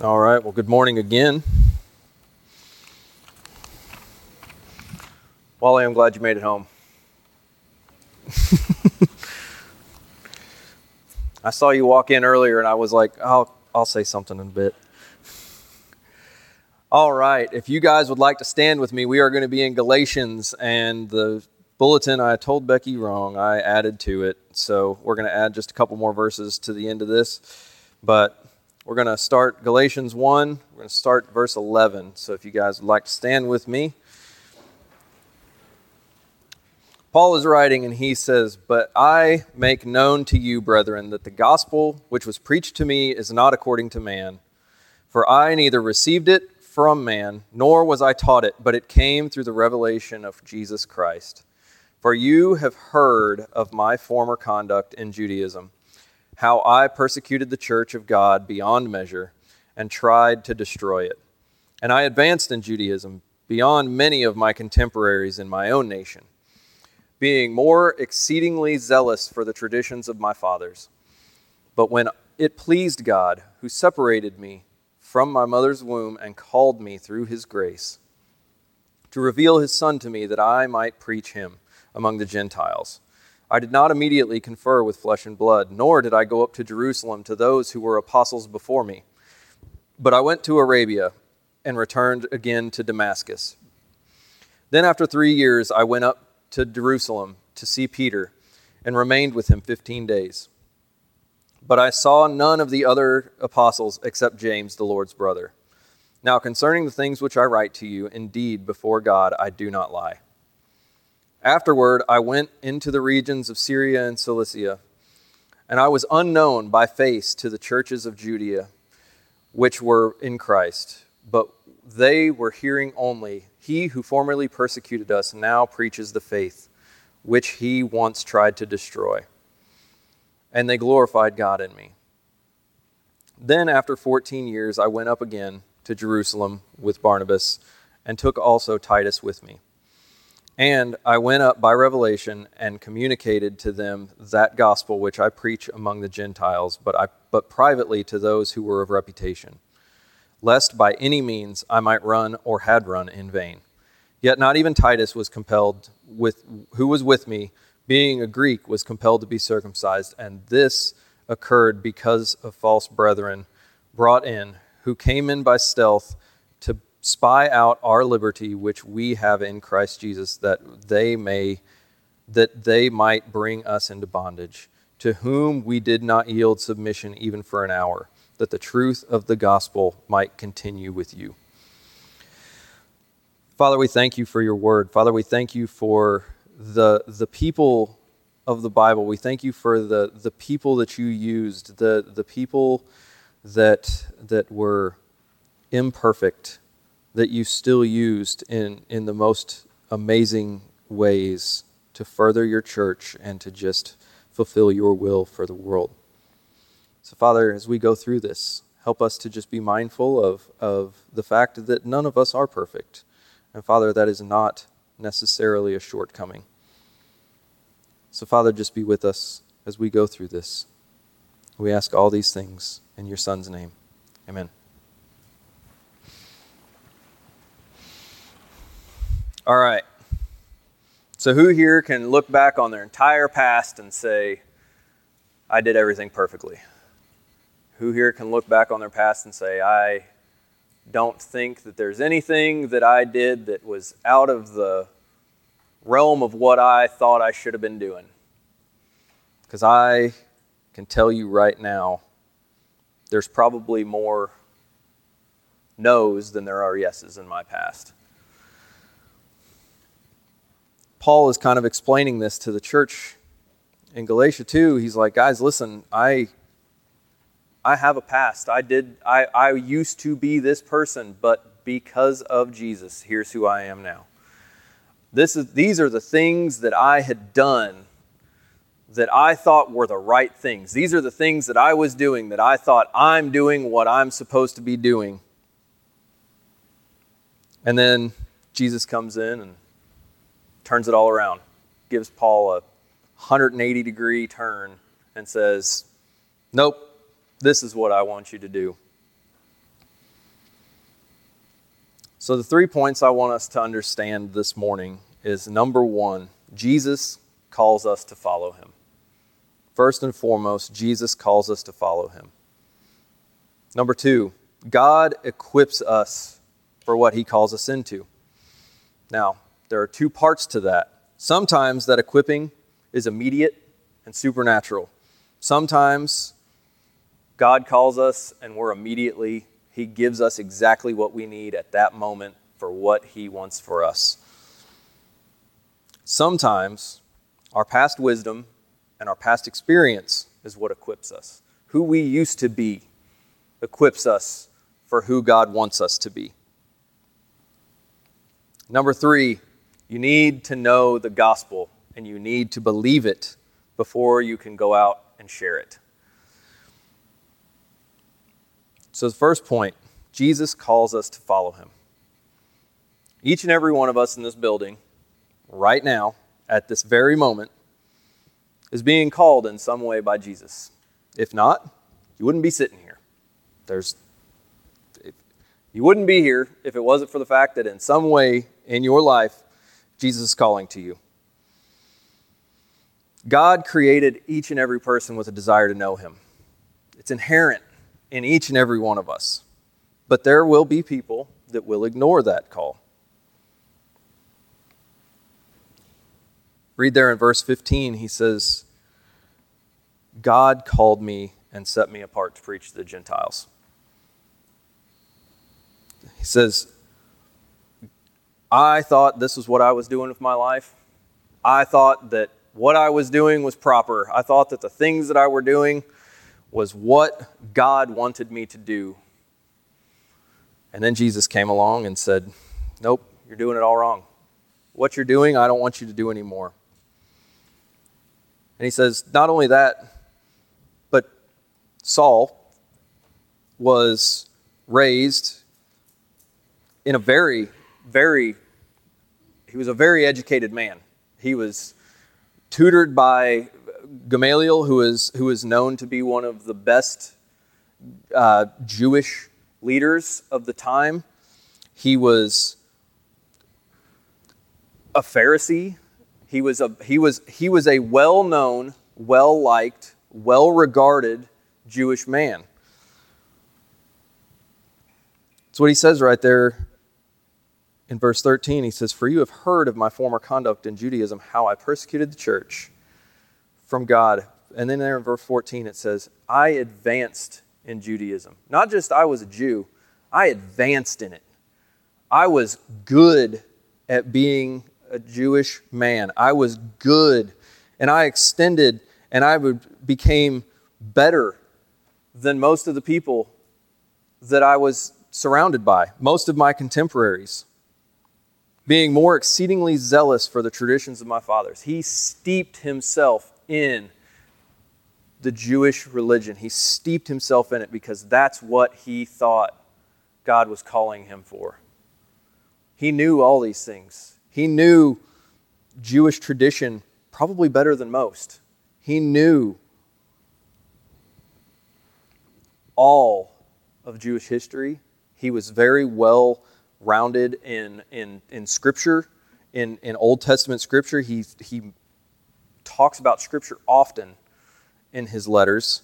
All right, well, good morning again. Wally, I'm glad you made it home. I saw you walk in earlier and I was like, I'll say something in a bit. All right, if you guys would like to stand with me, we are going to be in Galatians, and the bulletin, I told Becky wrong. I added to it, so we're going to add just a couple more verses to the end of this, but we're going to start Galatians 1. We're going to start verse 11, so if you guys would like to stand with me. Paul is writing, and he says, "But I make known to you, brethren, that the gospel which was preached to me is not according to man. For I neither received it from man, nor was I taught it, but it came through the revelation of Jesus Christ. For you have heard of my former conduct in Judaism, how I persecuted the church of God beyond measure and tried to destroy it. And I advanced in Judaism beyond many of my contemporaries in my own nation, being more exceedingly zealous for the traditions of my fathers. But when it pleased God, who separated me from my mother's womb and called me through his grace, to reveal his Son to me that I might preach him among the Gentiles, I did not immediately confer with flesh and blood, nor did I go up to Jerusalem to those who were apostles before me. But I went to Arabia and returned again to Damascus. Then after 3 years I went up to Jerusalem to see Peter and remained with him 15 days. But I saw none of the other apostles except James, the Lord's brother. Now concerning the things which I write to you, indeed before God I do not lie. Afterward I went into the regions of Syria and Cilicia, and I was unknown by face to the churches of Judea, which were in Christ, but they were hearing only, he who formerly persecuted us now preaches the faith, which he once tried to destroy. And they glorified God in me. Then after 14 years I went up again to Jerusalem with Barnabas, and took also Titus with me. And I went up by revelation and communicated to them that gospel which I preach among the Gentiles, but privately to those who were of reputation, lest by any means I might run or had run in vain. Yet not even Titus was compelled, who was with me, being a Greek, was compelled to be circumcised, and this occurred because of false brethren brought in, who came in by stealth to spy out our liberty which we have in Christ Jesus, that they might bring us into bondage, to whom we did not yield submission even for an hour, that the truth of the gospel might continue with you." Father, we thank you for your word. Father, we thank you for the people of the Bible. We thank you for the people that you used, the people that were imperfect, that you still used in the most amazing ways to further your church and to just fulfill your will for the world. So Father, as we go through this, help us to just be mindful of the fact that none of us are perfect. And Father, that is not necessarily a shortcoming. So Father, just be with us as we go through this. We ask all these things in your Son's name. Amen. All right. So who here can look back on their entire past and say, I did everything perfectly? Who here can look back on their past and say, I don't think that there's anything that I did that was out of the realm of what I thought I should have been doing? Because I can tell you right now, there's probably more no's than there are yeses in my past. Paul is kind of explaining this to the church in Galatia 2. He's like, guys, listen, I have a past. I used to be this person, but because of Jesus, here's who I am now. These are the things that I had done that I thought were the right things. These are the things that I was doing that I thought I'm doing what I'm supposed to be doing. And then Jesus comes in and turns it all around, gives Paul a 180-degree turn and says, nope, this is what I want you to do. So the 3 points I want us to understand this morning is, number one, Jesus calls us to follow him. First and foremost, Jesus calls us to follow him. Number two, God equips us for what he calls us into. Now, there are 2 parts to that. Sometimes that equipping is immediate and supernatural. Sometimes God calls us and he gives us exactly what we need at that moment for what he wants for us. Sometimes our past wisdom and our past experience is what equips us. Who we used to be equips us for who God wants us to be. Number 3, you need to know the gospel and you need to believe it before you can go out and share it. So the first point, Jesus calls us to follow him. Each and every one of us in this building, right now, at this very moment, is being called in some way by Jesus. If not, you wouldn't be sitting here. You wouldn't be here if it wasn't for the fact that in some way in your life, Jesus is calling to you. God created each and every person with a desire to know him. It's inherent in each and every one of us. But there will be people that will ignore that call. Read there in verse 15, he says, God called me and set me apart to preach to the Gentiles. He says, I thought this was what I was doing with my life. I thought that what I was doing was proper. I thought that the things that I were doing was what God wanted me to do. And then Jesus came along and said, nope, you're doing it all wrong. What you're doing, I don't want you to do anymore. And he says, not only that, but Saul was raised in a he was a very educated man. He was tutored by Gamaliel, who is known to be one of the best Jewish leaders of the time. He was a Pharisee. He was a well-known, well-liked, well-regarded Jewish man. That's what he says right there in verse 13. He says, "For you have heard of my former conduct in Judaism, how I persecuted the church from God." And then there in verse 14 it says, "I advanced in Judaism." Not just I was a Jew, I advanced in it. I was good at being a Jewish man. I was good, and I extended, and I became better than most of the people that I was surrounded by, most of my contemporaries, being more exceedingly zealous for the traditions of my fathers. He steeped himself in the Jewish religion. He steeped himself in it because that's what he thought God was calling him for. He knew all these things. He knew Jewish tradition probably better than most. He knew all of Jewish history. He was very well rounded in Scripture, in Old Testament Scripture. He talks about Scripture often in his letters.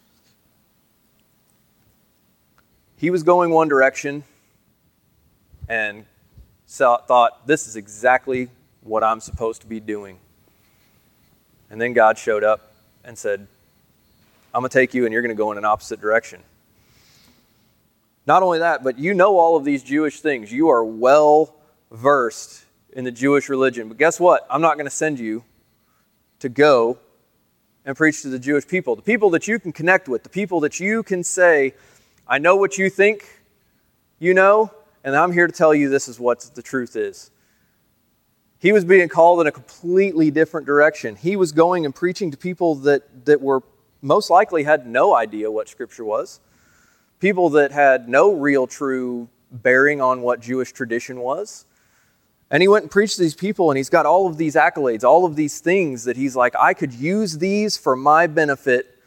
He was going one direction and thought, this is exactly what I'm supposed to be doing. And then God showed up and said, I'm going to take you and you're going to go in an opposite direction. Not only that, but you know all of these Jewish things. You are well versed in the Jewish religion. But guess what? I'm not going to send you to go and preach to the Jewish people. The people that you can connect with. The people that you can say, I know what you think you know, and I'm here to tell you this is what the truth is. He was being called in a completely different direction. He was going and preaching to people that were most likely had no idea what Scripture was. People that had no real true bearing on what Jewish tradition was. And he went and preached to these people, and he's got all of these accolades, all of these things that he's like, I could use these for my benefit.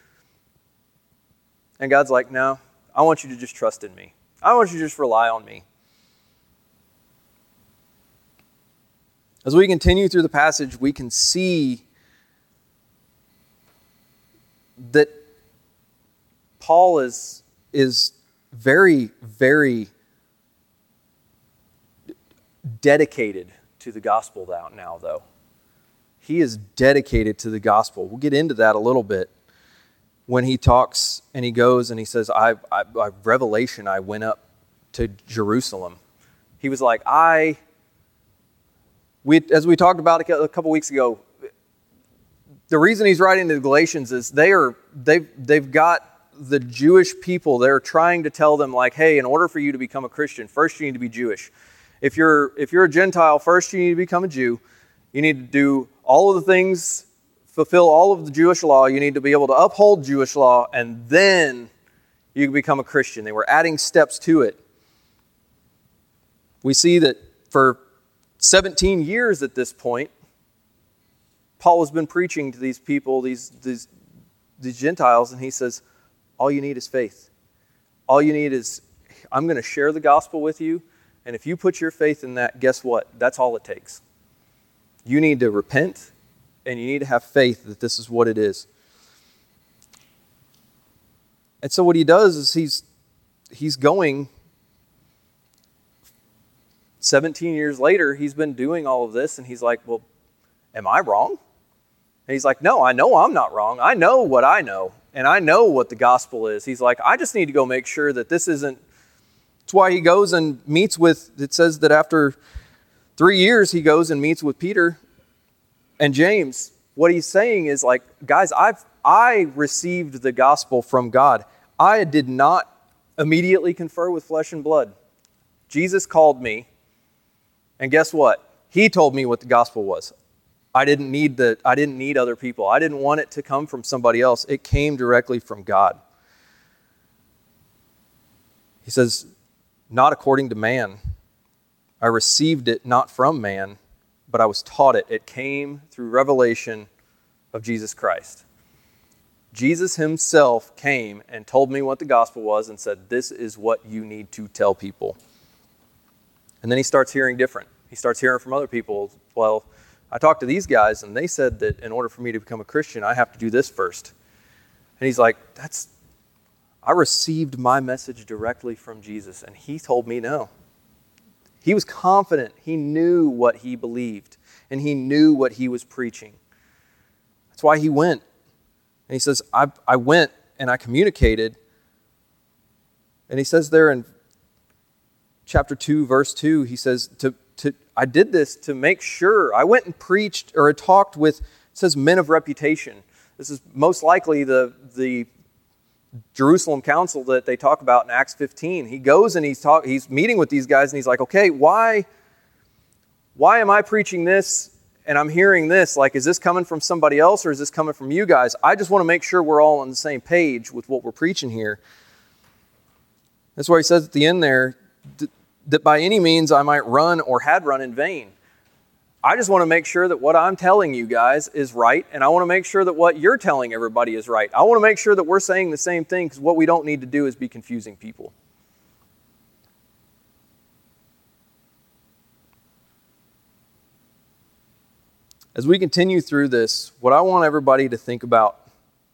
And God's like, no, I want you to just trust in me. I want you to just rely on me. As we continue through the passage, we can see that Paul is very, very dedicated to the gospel now, though. He is dedicated to the gospel. We'll get into that a little bit when he talks and he goes and he says, by revelation, I went up to Jerusalem. He was like, as we talked about a couple weeks ago, the reason he's writing to the Galatians is they've got the Jewish people. They're trying to tell them, like, hey, in order for you to become a Christian, first you need to be Jewish. If you're a Gentile, first you need to become a Jew. You need to do all of the things, fulfill all of the Jewish law. You need to be able to uphold Jewish law, and then you can become a Christian. They were adding steps to it. We see that for 17 years at this point, Paul has been preaching to these people, these Gentiles, and he says, all you need is faith. All you need is, I'm going to share the gospel with you, and if you put your faith in that, guess what? That's all it takes. You need to repent, and you need to have faith that this is what it is. And so what he does is he's going, 17 years later, he's been doing all of this, and he's like, well, am I wrong? And he's like, no, I know I'm not wrong. I know what I know, and I know what the gospel is. He's like, I just need to go make sure that this isn't. That's why he goes and meets with, it says that after 3 years, he goes and meets with Peter and James. What he's saying is like, guys, I received the gospel from God. I did not immediately confer with flesh and blood. Jesus called me, and guess what? He told me what the gospel was. I didn't need other people. I didn't want it to come from somebody else. It came directly from God. He says, not according to man. I received it not from man, but I was taught it. It came through revelation of Jesus Christ. Jesus himself came and told me what the gospel was and said, this is what you need to tell people. And then he starts hearing different. He starts hearing from other people. Well, I talked to these guys and they said that in order for me to become a Christian, I have to do this first. And he's like, I received my message directly from Jesus, and he told me no. He was confident. He knew what he believed, and he knew what he was preaching. That's why he went. And he says, I went and I communicated. And he says there in chapter 2, verse 2, he says, I did this to make sure. I went and preached or talked with, it says, men of reputation. This is most likely the Jerusalem council that they talk about in Acts 15. He goes and he's meeting with these guys, and he's like, okay, why am I preaching this and I'm hearing this? Like, is this coming from somebody else or is this coming from you guys? I just want to make sure we're all on the same page with what we're preaching here. That's why he says at the end there, that by any means I might run or had run in vain. I just want to make sure that what I'm telling you guys is right, and I want to make sure that what you're telling everybody is right. I want to make sure that we're saying the same thing, because what we don't need to do is be confusing people. As we continue through this, what I want everybody to think about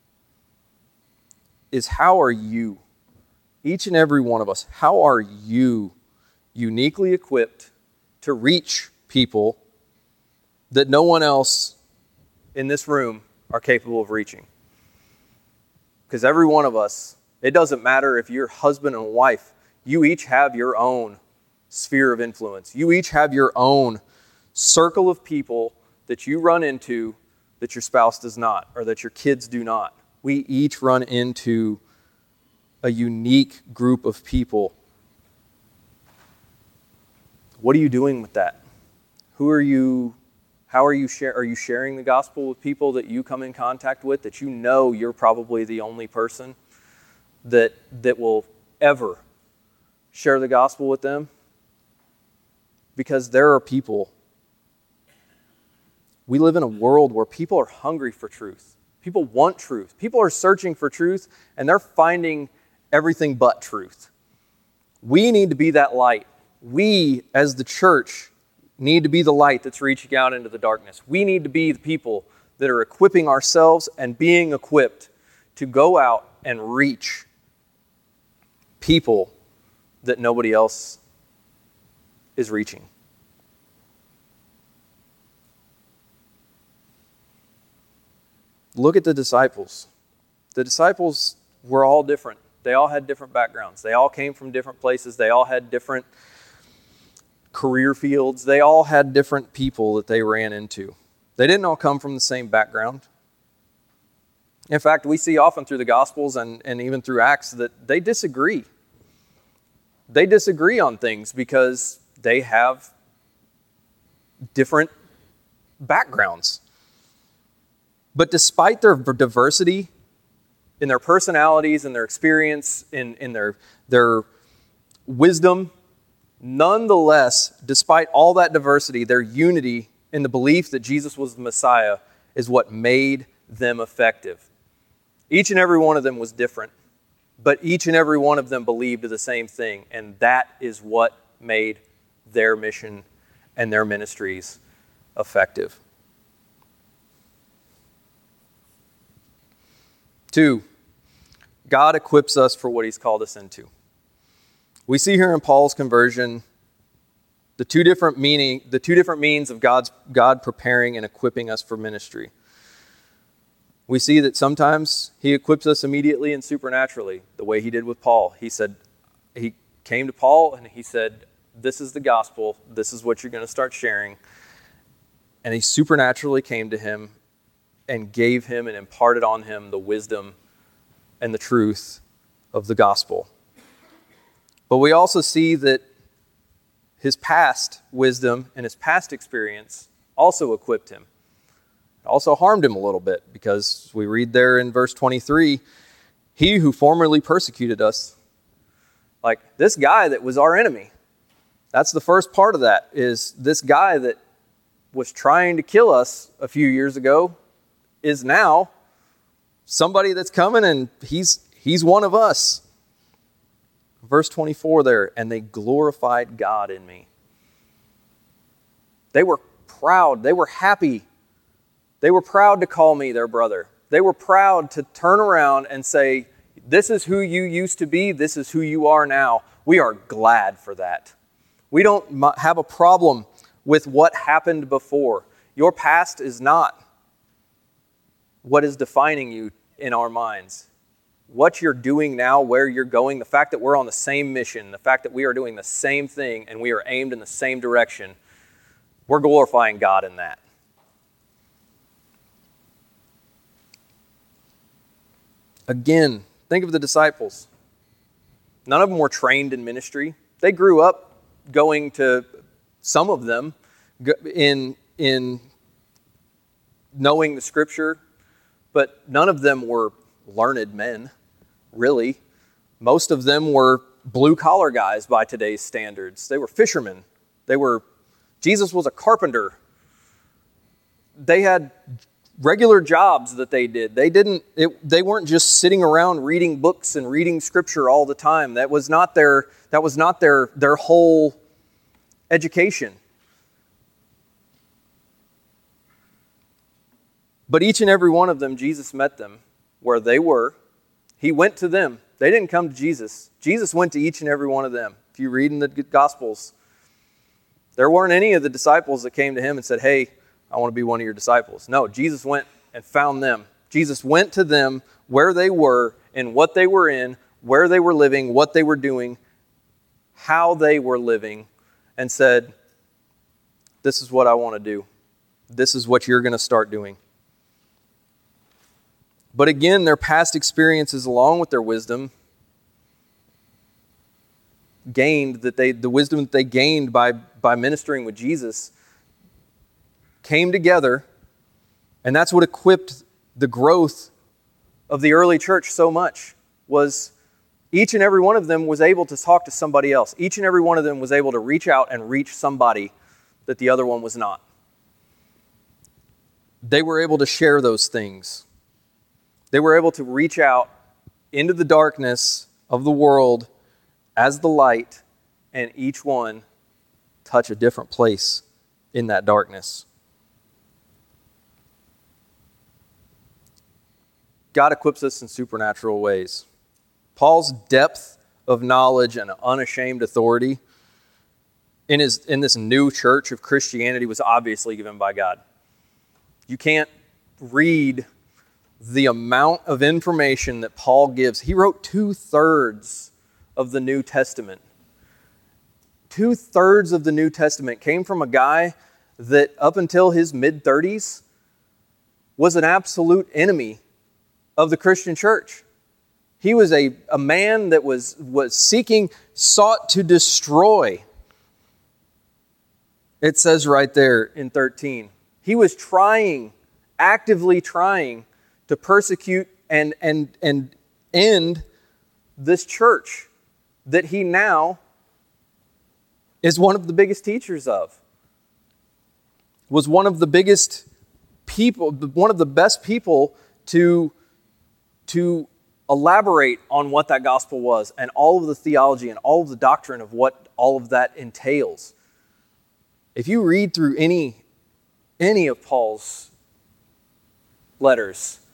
is, how are you, each and every one of us, how are you uniquely equipped to reach people that no one else in this room are capable of reaching? Because every one of us, it doesn't matter if you're husband and wife, you each have your own sphere of influence. You each have your own circle of people that you run into that your spouse does not, or that your kids do not. We each run into a unique group of people. What are you doing with that? Who are you? How are you sharing the gospel with people that you come in contact with, that you know you're probably the only person that will ever share the gospel with them? Because there are people. We live in a world where people are hungry for truth. People want truth. People are searching for truth, and they're finding everything but truth. We need to be that light. We, as the church, need to be the light that's reaching out into the darkness. We need to be the people that are equipping ourselves and being equipped to go out and reach people that nobody else is reaching. Look at the disciples. The disciples were all different. They all had different backgrounds. They all came from different places. They all had different career fields. They all had different people that they ran into. They didn't all come from the same background. In fact, we see often through the Gospels and even through Acts that they disagree. They disagree on things because they have different backgrounds. But despite their diversity in their personalities and their experience, in their wisdom, nonetheless, despite all that diversity, their unity in the belief that Jesus was the Messiah is what made them effective. Each and every one of them was different, but each and every one of them believed the same thing, and that is what made their mission and their ministries effective. 2, God equips us for what He's called us into. We see here in Paul's conversion the two different means of God preparing and equipping us for ministry. We see that sometimes He equips us immediately and supernaturally, the way He did with Paul. He came to Paul and He said, "This is the gospel. This is what you're going to start sharing." And He supernaturally came to him and gave him and imparted on him the wisdom and the truth of the gospel. But we also see that his past wisdom and his past experience also equipped him. It also harmed him a little bit, because we read there in verse 23, "He who formerly persecuted us," like this guy that was our enemy. That's the first part of that, is this guy that was trying to kill us a few years ago is now somebody that's coming, and he's one of us. Verse 24 there, "And they glorified God in me." They were proud. They were happy. They were proud to call me their brother. They were proud to turn around and say, "This is who you used to be. This is who you are now." We are glad for that. We don't have a problem with what happened before. Your past is not what is defining you in our minds. What you're doing now, where you're going, the fact that we're on the same mission, the fact that we are doing the same thing and we are aimed in the same direction, we're glorifying God in that. Again, think of the disciples. None of them were trained in ministry. They grew up going to, some of them, in knowing the Scripture, but none of them were learned men, really. Most of them were blue-collar guys by today's standards. They were fishermen. Jesus was a carpenter. They had regular jobs that they did. They weren't just sitting around reading books and reading Scripture all the time. That was not their whole education. But each and every one of them, Jesus met them where they were. He went to them. They didn't come to Jesus. Jesus went to each and every one of them. If you read in the Gospels, there weren't any of the disciples that came to him and said, "Hey, I want to be one of your disciples." No, Jesus went and found them. Jesus went to them where they were, in what they were in, where they were living, what they were doing, how they were living, and said, "This is what I want to do. This is what you're going to start doing." But again, their past experiences, along with their wisdom, the wisdom that they gained by ministering with Jesus, came together, and that's what equipped the growth of the early church so much. Was each and every one of them was able to talk to somebody else. Each and every one of them was able to reach out and reach somebody that the other one was not. They were able to share those things. They were able to reach out into the darkness of the world as the light, and each one touch a different place in that darkness. God equips us in supernatural ways. Paul's depth of knowledge and unashamed authority in this new church of Christianity was obviously given by God. You can't read the amount of information that Paul gives. He wrote 2/3 of the New Testament. 2/3 of the New Testament came from a guy that up until his mid-30s was an absolute enemy of the Christian church. He was a man that was sought to destroy. It says right there in 13, he was actively trying to persecute and end this church that he now is one of the biggest teachers of. Was one of the biggest people, one of the best people to elaborate on what that gospel was and all of the theology and all of the doctrine of what all of that entails. If you read through any of Paul's letters,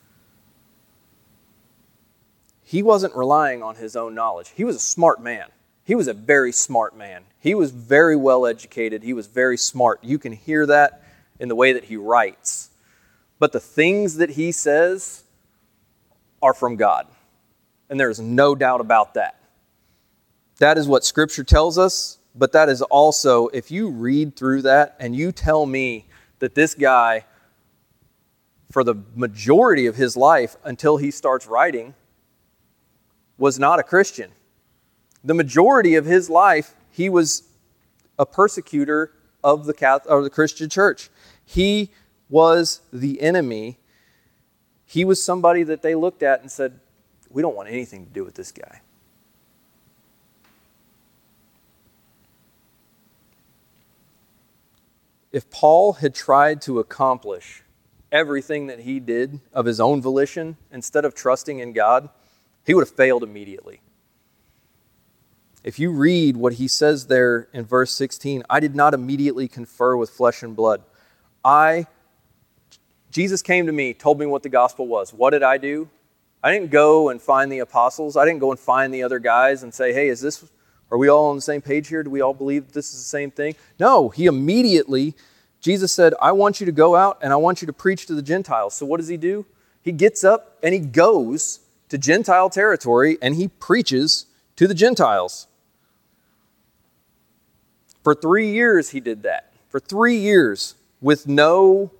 he wasn't relying on his own knowledge. He was a smart man. He was a very smart man. He was very well educated. He was very smart. You can hear that in the way that he writes. But the things that he says are from God. And there's no doubt about that. That is what Scripture tells us. But that is also, if you read through that and you tell me that this guy, for the majority of his life until he starts writing, was not a Christian. The majority of his life, he was a persecutor of the Christian church. He was the enemy. He was somebody that they looked at and said, we don't want anything to do with this guy. If Paul had tried to accomplish everything that he did of his own volition instead of trusting in God, he would have failed immediately. If you read what he says there in verse 16, I did not immediately confer with flesh and blood. Jesus came to me, told me what the gospel was. What did I do? I didn't go and find the apostles. I didn't go and find the other guys and say, hey, are we all on the same page here? Do we all believe this is the same thing? No, Jesus said, I want you to go out and I want you to preach to the Gentiles. So what does he do? He gets up and he goes to Gentile territory and he preaches to the Gentiles. For 3 years he did that. For 3 years with no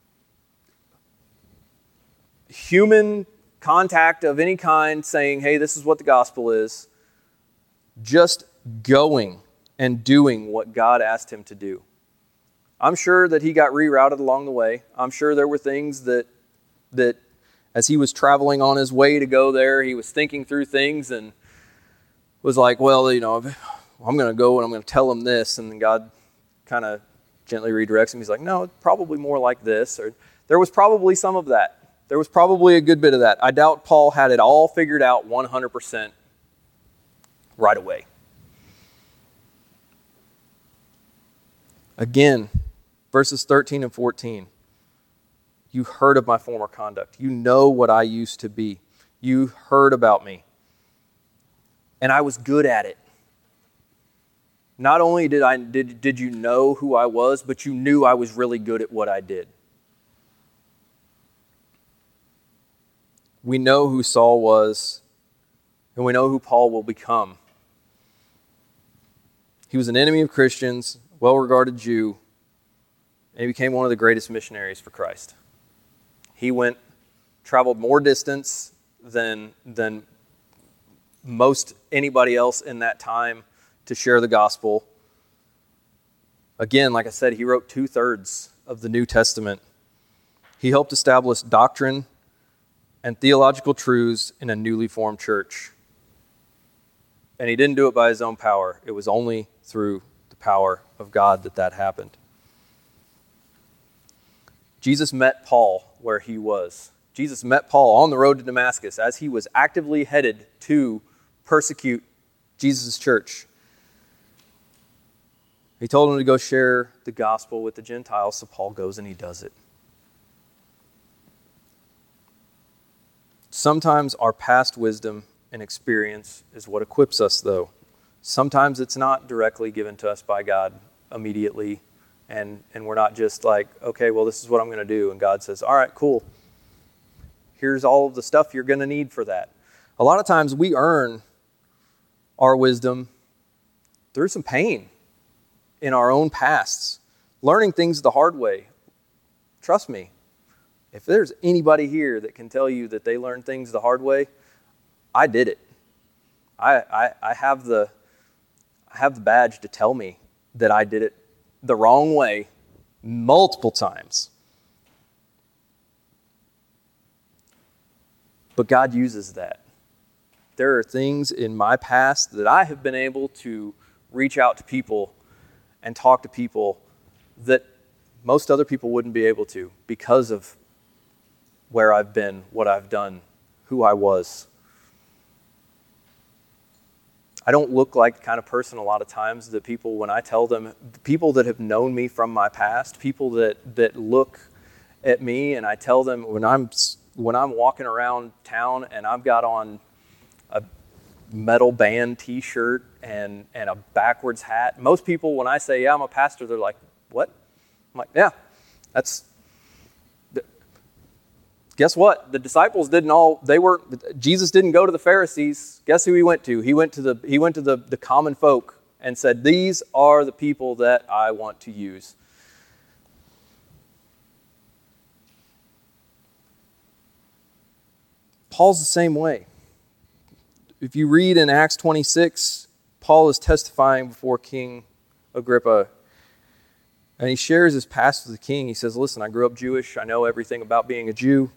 human contact of any kind saying, hey, this is what the gospel is. Just going and doing what God asked him to do. I'm sure that he got rerouted along the way. I'm sure there were things that as he was traveling on his way to go there, he was thinking through things and was like, well, I'm going to go and I'm going to tell him this. And then God kind of gently redirects him. He's like, no, it's probably more like this. Or there was probably some of that. There was probably a good bit of that. I doubt Paul had it all figured out 100% right away. Again, verses 13 and 14. You heard of my former conduct. You know what I used to be. You heard about me. And I was good at it. Not only did you know who I was, but you knew I was really good at what I did. We know who Saul was, and we know who Paul will become. He was an enemy of Christians, well-regarded Jew, and he became one of the greatest missionaries for Christ. He traveled more distance than most anybody else in that time to share the gospel. Again, like I said, he wrote 2/3 of the New Testament. He helped establish doctrine and theological truths in a newly formed church. And he didn't do it by his own power. It was only through the power of God that happened. Jesus met Paul where he was. Jesus met Paul on the road to Damascus as he was actively headed to persecute Jesus' church. He told him to go share the gospel with the Gentiles, so Paul goes and he does it. Sometimes our past wisdom and experience is what equips us, though. Sometimes it's not directly given to us by God immediately, and we're not just like, okay, well, this is what I'm going to do. And God says, all right, cool. Here's all of the stuff you're going to need for that. A lot of times we earn our wisdom through some pain in our own pasts, learning things the hard way. Trust me, if there's anybody here that can tell you that they learned things the hard way, I did it. I have the badge to tell me that I did it the wrong way multiple times. But God uses that. There are things in my past that I have been able to reach out to people and talk to people that most other people wouldn't be able to because of where I've been, what I've done, who I was. I don't look like the kind of person a lot of times that people, when I tell them, people that have known me from my past, people that look at me and I tell them when I'm walking around town and I've got on a metal band t-shirt and a backwards hat. Most people, when I say, yeah, I'm a pastor, they're like, what? I'm like, yeah, guess what? The disciples Jesus didn't go to the Pharisees. Guess who he went to? He went to the common folk and said, these are the people that I want to use. Paul's the same way. If you read in Acts 26, Paul is testifying before King Agrippa, and he shares his past with the king. He says, listen, I grew up Jewish. I know everything about being a Jew.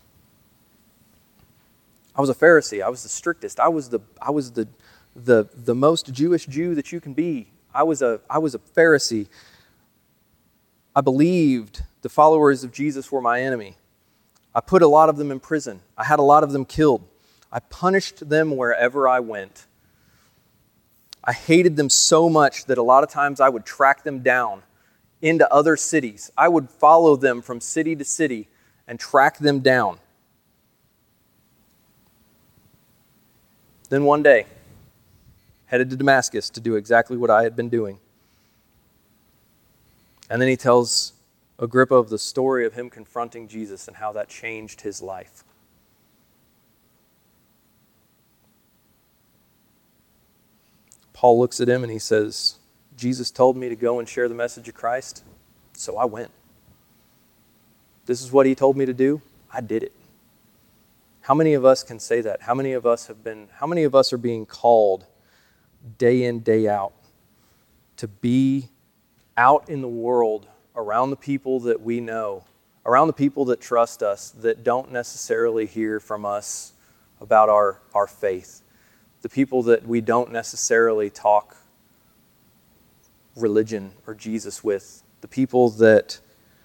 I was a Pharisee. I was the strictest. I was the most Jewish Jew that you can be. I was a Pharisee. I believed the followers of Jesus were my enemy. I put a lot of them in prison. I had a lot of them killed. I punished them wherever I went. I hated them so much that a lot of times I would track them down into other cities. I would follow them from city to city and track them down. Then one day, headed to Damascus to do exactly what I had been doing. And then he tells Agrippa of the story of him confronting Jesus and how that changed his life. Paul looks at him and he says, Jesus told me to go and share the message of Christ, so I went. This is what he told me to do. I did it. How many of us can say that? How many of us are being called day in, day out to be out in the world around the people that we know, around the people that trust us, that don't necessarily hear from us about our faith, the people that we don't necessarily talk religion or Jesus with, the people that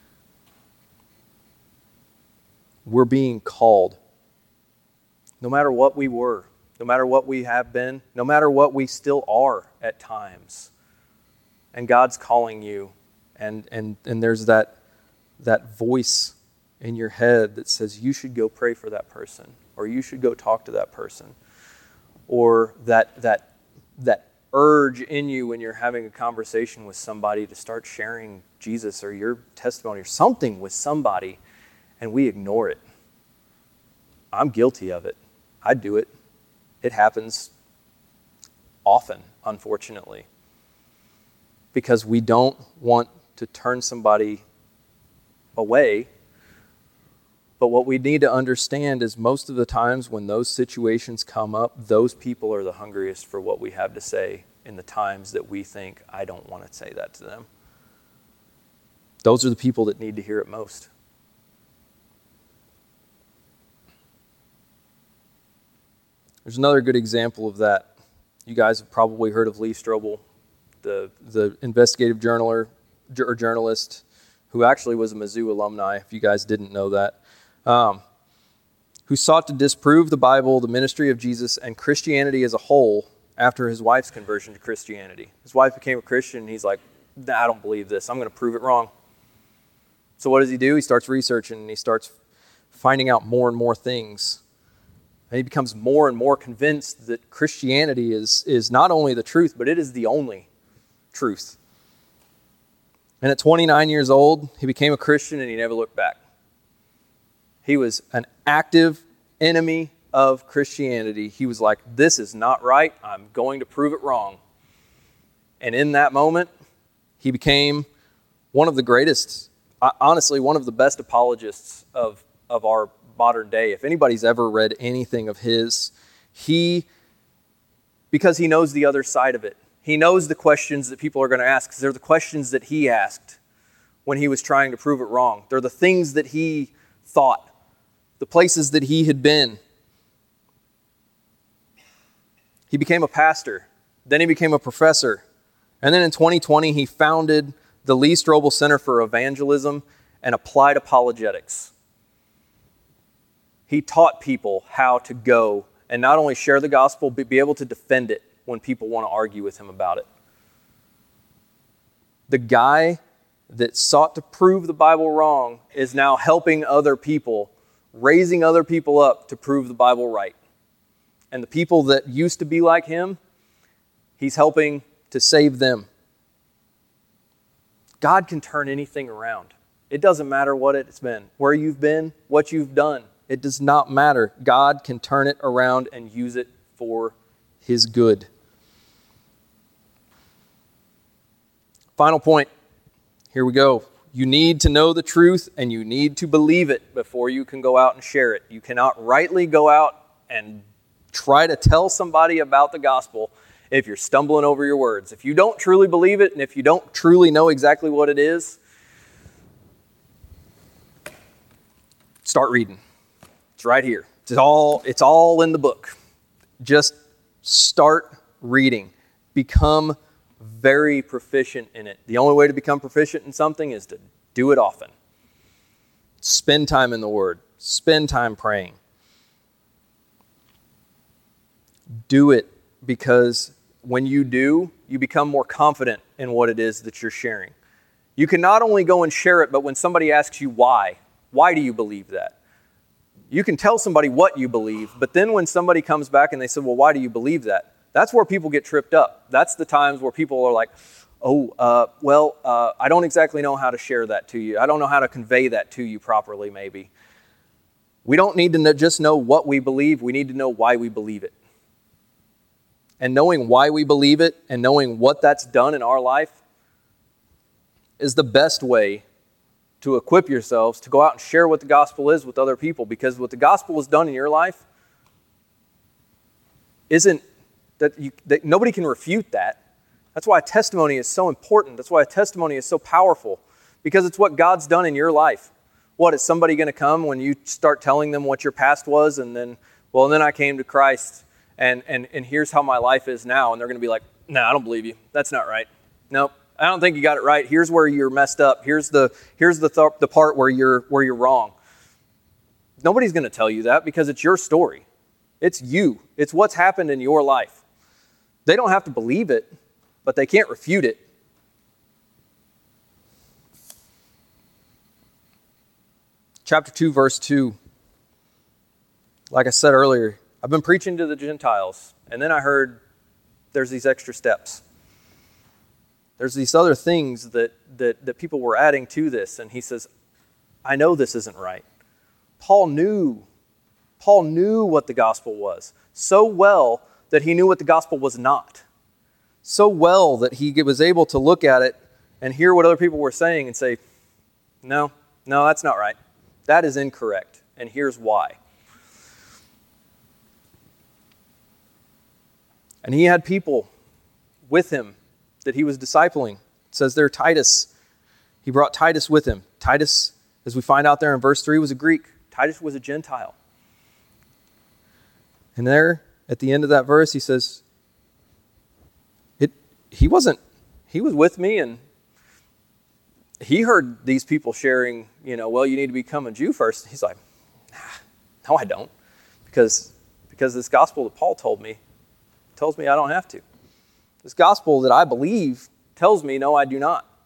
we're being called. No matter what we were, no matter what we have been, no matter what we still are at times. And God's calling you, and there's that voice in your head that says you should go pray for that person, or you should go talk to that person, or that urge in you when you're having a conversation with somebody to start sharing Jesus or your testimony or something with somebody, and we ignore it. I'm guilty of it. I do it. It happens often, unfortunately, because we don't want to turn somebody away. But what we need to understand is most of the times when those situations come up, those people are the hungriest for what we have to say in the times that we think, I don't want to say that to them. Those are the people that need to hear it most. There's another good example of that. You guys have probably heard of Lee Strobel, the investigative journalist who actually was a Mizzou alumni, if you guys didn't know that, who sought to disprove the Bible, the ministry of Jesus, and Christianity as a whole after his wife's conversion to Christianity. His wife became a Christian, and he's like, I don't believe this. I'm going to prove it wrong. So what does he do? He starts researching and he starts finding out more and more things. And he becomes more and more convinced that Christianity is not only the truth, but it is the only truth. And at 29 years old, he became a Christian and he never looked back. He was an active enemy of Christianity. He was like, this is not right. I'm going to prove it wrong. And in that moment, he became one of the greatest, honestly, one of the best apologists of our modern day. If anybody's ever read anything of his, because he knows the other side of it. He knows the questions that people are going to ask, because they're the questions that he asked when he was trying to prove it wrong. They're the things that he thought, the places that he had been. He became a pastor. Then he became a professor. And then in 2020, he founded the Lee Strobel Center for Evangelism and Applied Apologetics. He taught people how to go and not only share the gospel, but be able to defend it when people want to argue with him about it. The guy that sought to prove the Bible wrong is now helping other people, raising other people up to prove the Bible right. And the people that used to be like him, he's helping to save them. God can turn anything around. It doesn't matter what it's been, where you've been, what you've done. It does not matter. God can turn it around and use it for his good. Final point. Here we go. You need to know the truth and you need to believe it before you can go out and share it. You cannot rightly go out and try to tell somebody about the gospel if you're stumbling over your words. If you don't truly believe it and if you don't truly know exactly what it is, start reading. It's right here. It's all in the book. Just start reading. Become very proficient in it. The only way to become proficient in something is to do it often. Spend time in the Word. Spend time praying. Do it, because when you do, you become more confident in what it is that you're sharing. You can not only go and share it, but when somebody asks you why do you believe that? You can tell somebody what you believe, but then when somebody comes back and they say, well, why do you believe that? That's where people get tripped up. That's the times where people are like, I don't exactly know how to share that to you. I don't know how to convey that to you properly, maybe. We don't need to just know what we believe. We need to know why we believe it. And knowing why we believe it and knowing what that's done in our life is the best way to equip yourselves to go out and share what the gospel is with other people. Because what the gospel has done in your life isn't that nobody can refute that. That's why a testimony is so important. That's why a testimony is so powerful, because it's what God's done in your life. What, is somebody going to come when you start telling them what your past was and then I came to Christ and here's how my life is now, and they're going to be like, no, I don't believe you. That's not right. Nope, I don't think you got it right. Here's where you're messed up. Here's the part where you're wrong. Nobody's going to tell you that, because it's your story. It's you. It's what's happened in your life. They don't have to believe it, but they can't refute it. Chapter 2, verse 2. Like I said earlier, I've been preaching to the Gentiles, and then I heard there's these extra steps. There's these other things that people were adding to this, and he says, I know this isn't right. Paul knew what the gospel was so well that he knew what the gospel was not. So well that he was able to look at it and hear what other people were saying and say, no, that's not right. That is incorrect, and here's why. And he had people with him that he was discipling. It says there, Titus. He brought Titus with him. Titus, as we find out there in verse 3, was a Greek. Titus was a Gentile. And there, at the end of that verse, he says, he was with me, and he heard these people sharing, you need to become a Jew first. He's like, no, I don't. Because this gospel that Paul told me tells me I don't have to. This gospel that I believe tells me, no, I do not.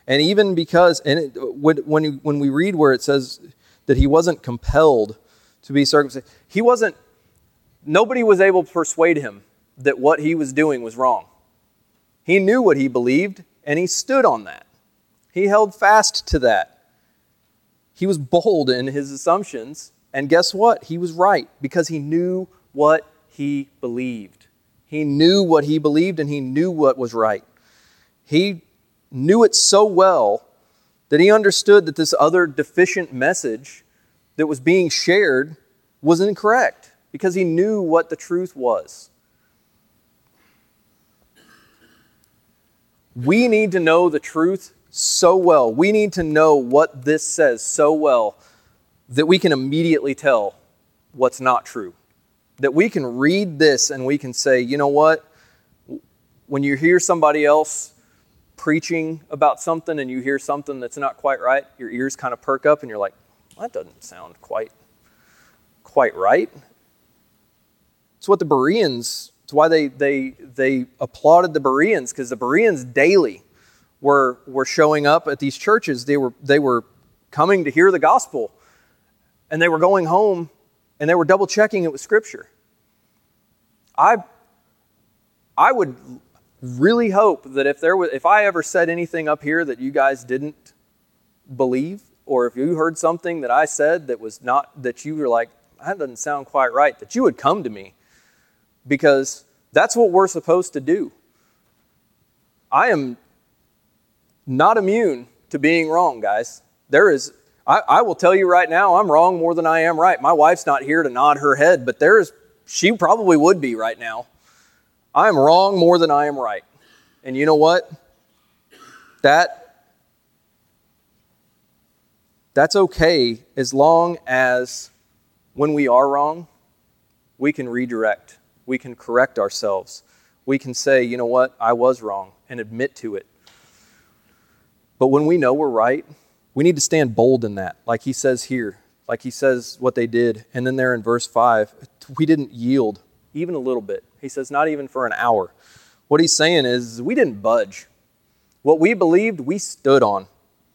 And even because, when we read where it says that he wasn't compelled to be circumcised, nobody was able to persuade him that what he was doing was wrong. He knew what he believed, and he stood on that. He held fast to that. He was bold in his assumptions, and guess what? He was right, because he knew what he believed. He knew what he believed, and he knew what was right. He knew it so well that he understood that this other deficient message that was being shared was incorrect, because he knew what the truth was. We need to know the truth so well. We need to know what this says so well that we can immediately tell what's not true. That we can read this and we can say, you know what? When you hear somebody else preaching about something and you hear something that's not quite right, your ears kind of perk up and you're like, that doesn't sound quite right. It's what the Bereans, it's why they applauded the Bereans, because the Bereans daily were showing up at these churches. They were coming to hear the gospel, and they were going home and they were double checking it with Scripture. I would really hope that if I ever said anything up here that you guys didn't believe, or if you heard something that I said that was not, that you were like, that doesn't sound quite right, that you would come to me, because that's what we're supposed to do. I am not immune to being wrong, guys. I will tell you right now, I'm wrong more than I am right. My wife's not here to nod her head, but she probably would be right now. I am wrong more than I am right. And you know what? That's okay, as long as when we are wrong, we can redirect. We can correct ourselves. We can say, you know what? I was wrong, and admit to it. But when we know we're right, we need to stand bold in that, like he says here, like he says what they did. And then there in verse 5, we didn't yield even a little bit. He says not even for an hour. What he's saying is we didn't budge. What we believed, we stood on.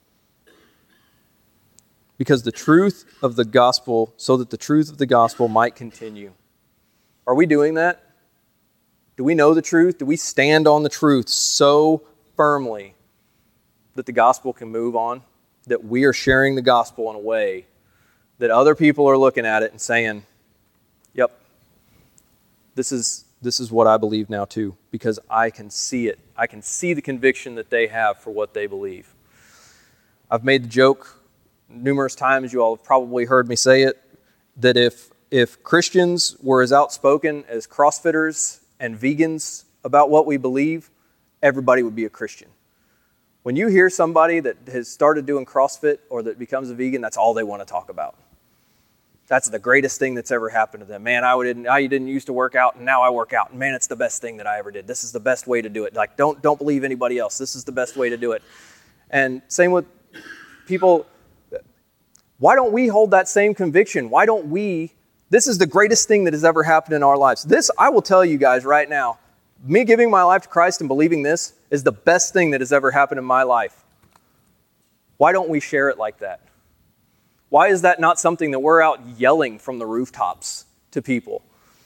Because the truth of the gospel, so that the truth of the gospel might continue. Are we doing that? Do we know the truth? Do we stand on the truth so firmly that the gospel can move on? That we are sharing the gospel in a way that other people are looking at it and saying, yep, this is what I believe now too, because I can see it. I can see the conviction that they have for what they believe. I've made the joke numerous times, you all have probably heard me say it, that if Christians were as outspoken as CrossFitters and vegans about what we believe, everybody would be a Christian. When you hear somebody that has started doing CrossFit or that becomes a vegan, that's all they want to talk about. That's the greatest thing that's ever happened to them. Man, I didn't used to work out, and now I work out. And man, it's the best thing that I ever did. This is the best way to do it. Like, don't believe anybody else. This is the best way to do it. And same with people. Why don't we hold that same conviction? This is the greatest thing that has ever happened in our lives. This, I will tell you guys right now, me giving my life to Christ and believing this is the best thing that has ever happened in my life. Why don't we share it like that? Why is that not something that we're out yelling from the rooftops to people?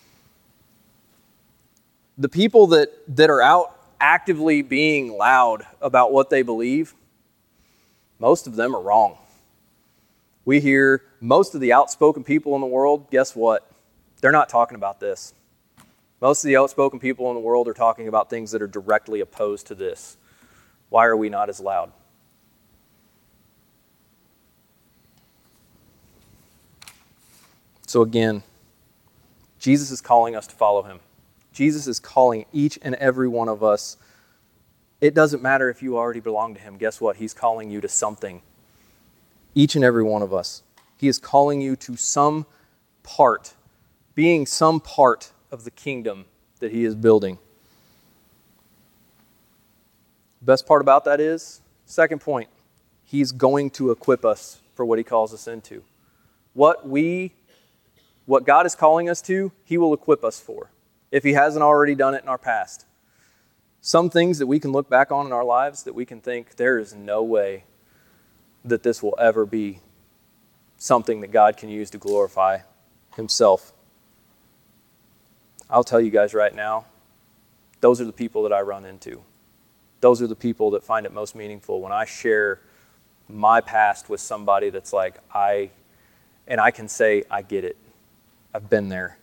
The people that are out actively being loud about what they believe, most of them are wrong. We hear most of the outspoken people in the world, guess what? They're not talking about this. Most of the outspoken people in the world are talking about things that are directly opposed to this. Why are we not as loud? So again, Jesus is calling us to follow him. Jesus is calling each and every one of us. It doesn't matter if you already belong to him. Guess what? He's calling you to something. Each and every one of us. He is calling you to some part, being some part of the kingdom that he is building. The best part about that is, second point, he's going to equip us for what he calls us into. What God is calling us to, he will equip us for, if he hasn't already done it in our past. Some things that we can look back on in our lives that we can think, there is no way that this will ever be something that God can use to glorify himself. I'll tell you guys right now, those are the people that I run into. Those are the people that find it most meaningful when I share my past with somebody that's like, I can say, I get it. I've been there.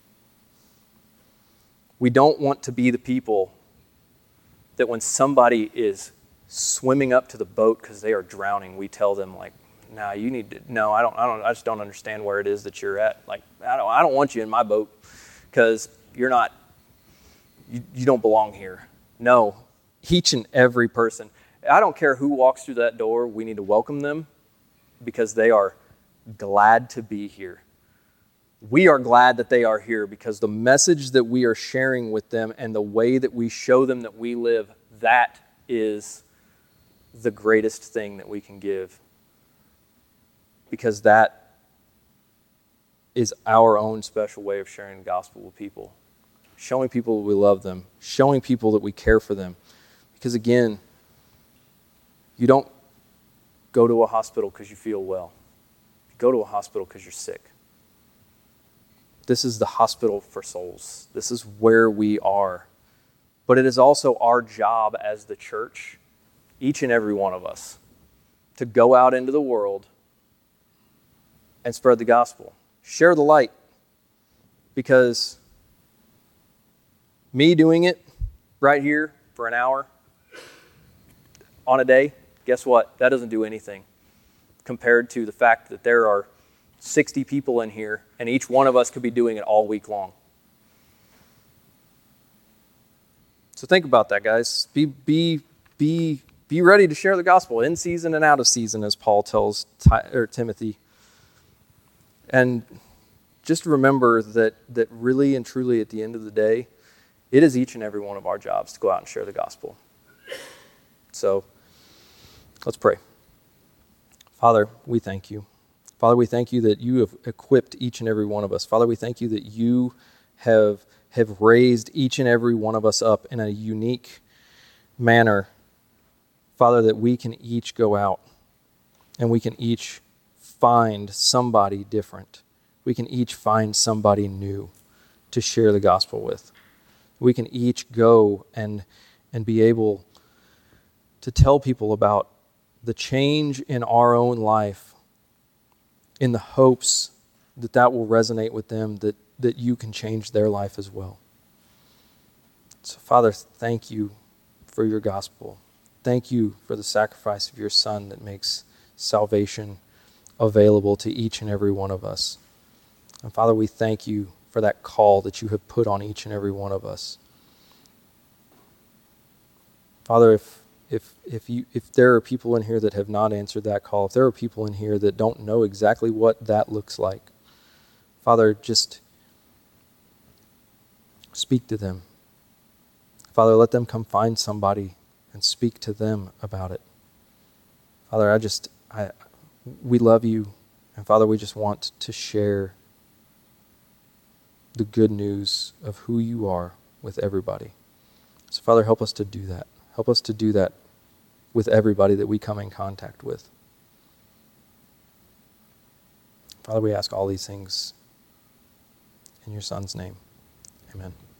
We don't want to be the people that when somebody is swimming up to the boat because they are drowning, we tell them like, I just don't understand where it is that you're at. Like, I don't want you in my boat because you don't belong here. No, each and every person. I don't care who walks through that door, we need to welcome them because they are glad to be here. We are glad that they are here because the message that we are sharing with them and the way that we show them that we live, that is the greatest thing that we can give. Because that is our own special way of sharing the gospel with people. Showing people that we love them. Showing people that we care for them. Because again, you don't go to a hospital because you feel well. You go to a hospital because you're sick. This is the hospital for souls. This is where we are. But it is also our job as the church, each and every one of us, to go out into the world and spread the gospel. Share the light. Because me doing it right here for an hour on a day, guess what? That doesn't do anything compared to the fact that there are 60 people in here, and each one of us could be doing it all week long. So think about that, guys. Be ready to share the gospel in season and out of season, as Paul tells Timothy. And just remember that really and truly at the end of the day, it is each and every one of our jobs to go out and share the gospel. So let's pray. Father, we thank you. Father, we thank you that you have equipped each and every one of us. Father, we thank you that you have raised each and every one of us up in a unique manner. Father, that we can each go out and we can each find somebody different. We can each find somebody new to share the gospel with. We can each go and be able to tell people about the change in our own life in the hopes that will resonate with them, that you can change their life as well. So, Father, thank you for your gospel. Thank you for the sacrifice of your Son that makes salvation available to each and every one of us. And Father, we thank you for that call that you have put on each and every one of us. Father, if there are people in here that have not answered that call, if there are people in here that don't know exactly what that looks like, Father, just speak to them. Father, let them come find somebody and speak to them about it. Father, we love you, and Father, we just want to share the good news of who you are with everybody. So, Father, help us to do that. Help us to do that with everybody that we come in contact with. Father, we ask all these things in your Son's name. Amen.